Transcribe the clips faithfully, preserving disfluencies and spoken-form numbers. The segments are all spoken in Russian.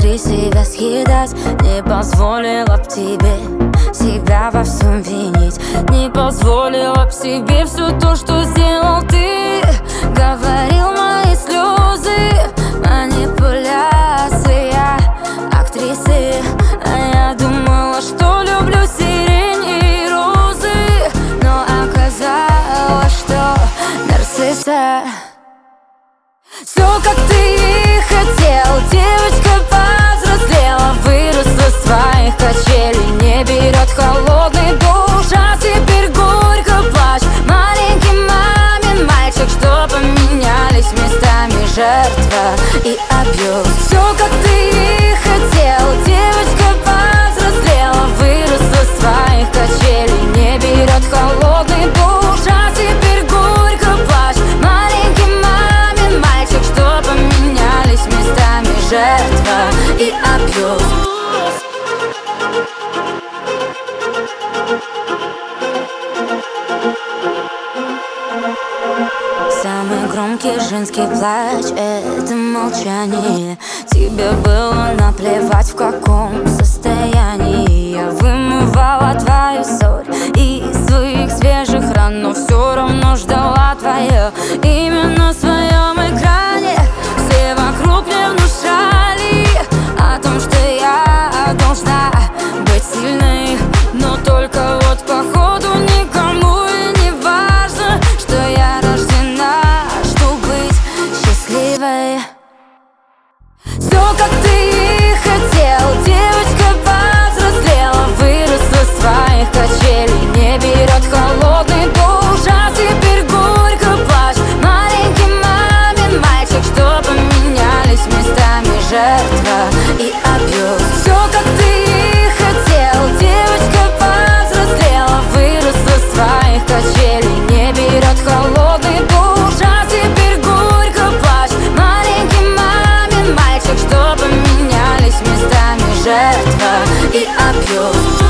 ты себя съедать. Не позволила б тебе себя во всем винить. Не позволила б себе все то, что сделал ты. Говорил мои слезы, манипуляция актрисы. А я думала, что люблю сирень и розы, но оказалось, что нарцисса. Все, как ты и хотел, девочка повзрослела, выросла с своих качелей, не берет холодный душ, а теперь горько плачь. Маленький мамин мальчик, что поменялись местами жертва и абьюз. Все, как ты и хотел, девочка повзрослела, выросла с своих качелей, не берет холодный душ, а теперь горько плачь. Маленький мамин мальчик, что поменялись местами жертва и абьюз. Самый громкий женский плач — это молчание. Тебе было наплевать, в каком состоянии. Я вымывала твою ссорь из своих свежих ран, но все равно ждала твое имя на своем экране. Все вокруг мне внушали о том, что я должна быть сильной, но только вот походу никому и не важно, что я рождена, чтобы быть счастливой. Все, как ты и хотел, девочка повзрослела, выросла с своих качелей, не берет холодный душ, а теперь горько плачь. Маленький мамин мальчик, что поменялись местами жертва и абьюз. Все, как ты и хотел, девочка повзрослела, выросла с своих качелей, не берет холодный душ, а теперь горько плачь. Маленький мамин мальчик, что поменялись местами жертва и абьюз.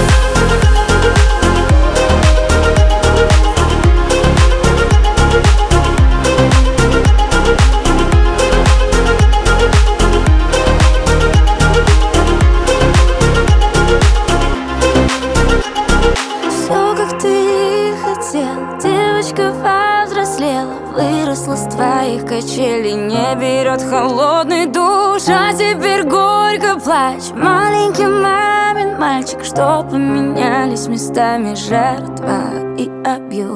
Все, как ты и хотел, девочка повзрослела, выросла с твоих качелей, не берет холодный душ, а теперь горько плачь. Маленький мамин мальчик, что поменялись местами жертва и абьюз.